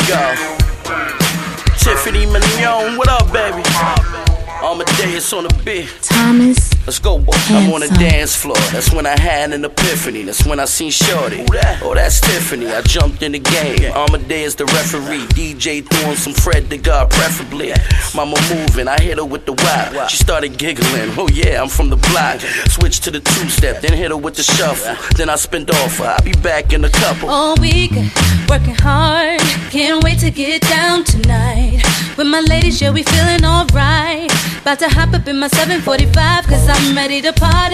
go. Tiffany Mignon, what up, baby? Amadeus on the beat. Thomas. Let's go, boy. I'm on the dance floor. That's when I had an epiphany. That's when I seen Shorty. Oh, that's Tiffany. I jumped in the game. Amadeus the referee. DJ throwing some Fred the God, preferably. Mama moving. I hit her with the wop. She started giggling. Oh yeah, I'm from the block. Switch to the two-step, then hit her with the shuffle. Then I spin off her. I'll be back in a couple. All week, working hard. Can't wait to get down tonight. With my ladies, yeah, we feeling alright. About to hop up in my 745, cause I'm ready to party.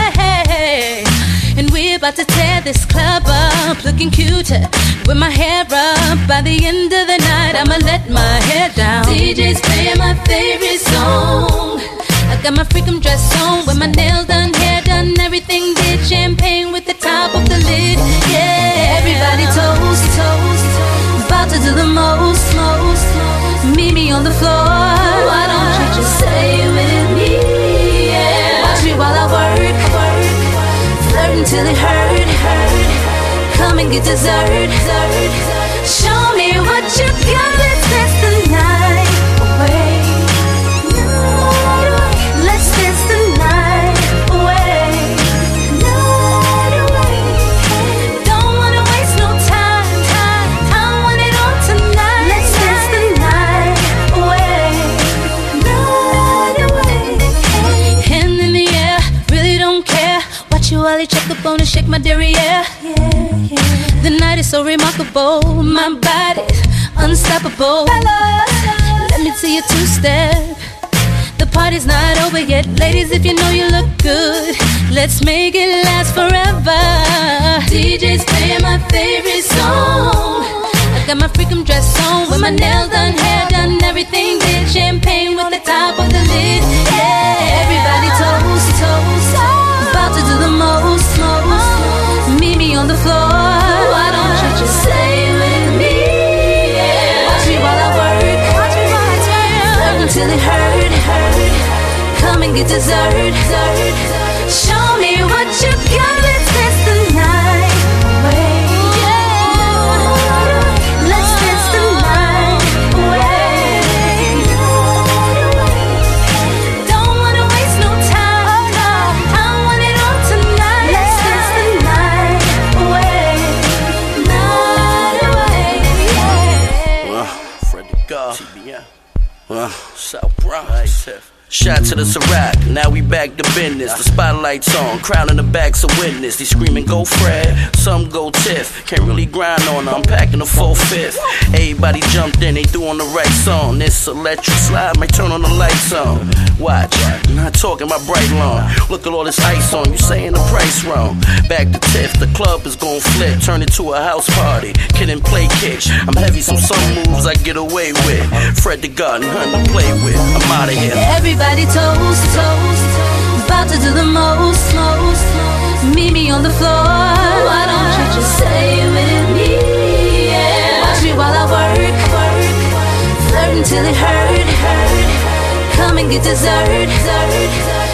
And we're about to tear this club up, looking cute with my hair up. By the end of the night, I'ma let my hair down. DJ's playing my favorite song. I got my freakum dress on, with my nails done, hair done, everything did. Champagne with the top of the lid. Yeah, everybody toast, toast. About to do the most. Meet me on the floor. Why don't you just stay with me? Yeah. Watch me while I work. Flirt until it hurt. Come and get dessert. Show me what you got. Let's dance the night away. Let's dance the night away. Don't wanna waste no time. I want it all tonight. Let's dance the night away. Hand in the air, really don't care. Watch you while you check the bone and shake my derriere. The night is so remarkable. My body's unstoppable. Let me see you two-step. The party's not over yet. Ladies, if you know you look good, let's make it last forever. DJ's playing my favorite song. I got my freakum dress on, with my nails done, hair done, everything did. Champagne with the top of the lid. Yeah, everybody toast. About to do the most. Meet me on the floor. Why don't you just stay with me? Yeah. Watch me while I work. Flirt until it hurt. Come and get dessert. Show me what you got. Let's dance the night away. Let's dance the night away. Don't wanna waste no time. I want it all tonight. Let's dance the night away. Fred the God. South Bronx. Shot to the Ciroc, now we back to business. The spotlight's on, crowd in the back's a witness. They screaming, go Fred, some go Tiff. Can't really grind on her, I'm packing a 4/5. Everybody jumped in, they threw on the right song. This electric slide might turn on the lights on. Watch, I'm not talking about bright lawn. Look at all this ice on, you saying the price wrong. Back to Tiff, the club is gon' flip. Turn it to a house party, kid and play kitsch. I'm heavy, so some moves I get away with. Fred the God, nothing to play with. I'm out of here. Everybody toast. About to do the most. Meet me on the floor. Why don't you just stay with me? Yeah. Watch me while I work. Flirt until it hurt. Come and get dessert.